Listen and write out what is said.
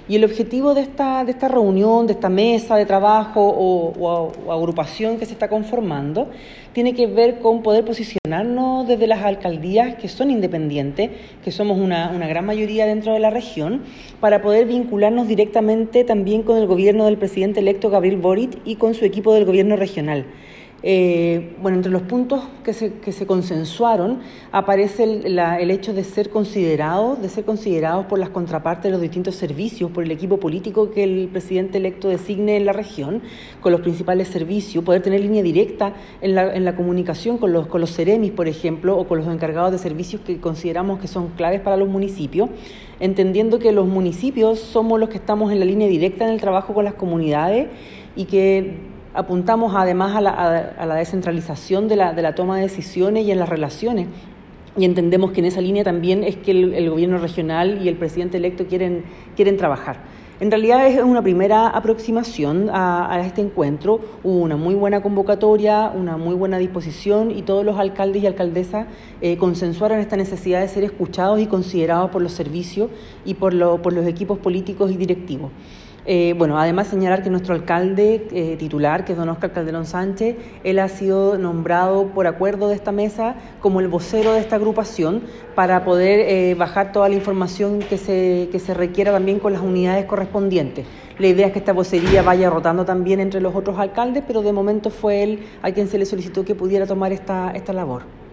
Y el objetivo de esta reunión, de esta mesa de trabajo o agrupación que se está conformando, tiene que ver con poder posicionarnos desde las alcaldías que son independientes, que somos una gran mayoría dentro de la región, para poder vincularnos directamente también con el gobierno del presidente electo Gabriel Boric y con su equipo del gobierno regional. Entre los puntos que se consensuaron aparece el hecho de ser considerados por las contrapartes de los distintos servicios, por el equipo político que el presidente electo designe en la región, con los principales servicios, poder tener línea directa en la comunicación con los seremis, por ejemplo, o con los encargados de servicios que consideramos que son claves para los municipios, entendiendo que los municipios somos los que estamos en la línea directa en el trabajo con las comunidades y que apuntamos además a la descentralización de la toma de decisiones y en las relaciones. Y entendemos que en esa línea también es que el gobierno regional y el presidente electo quieren trabajar. En realidad es una primera aproximación a este encuentro. Hubo una muy buena convocatoria, una muy buena disposición y todos los alcaldes y alcaldesas consensuaron esta necesidad de ser escuchados y considerados por los servicios y por los equipos políticos y directivos. Además señalar que nuestro alcalde titular, que es don Óscar Calderón Sánchez, él ha sido nombrado por acuerdo de esta mesa como el vocero de esta agrupación para poder bajar toda la información que se requiera también con las unidades correspondientes. La idea es que esta vocería vaya rotando también entre los otros alcaldes, pero de momento fue él a quien se le solicitó que pudiera tomar esta labor.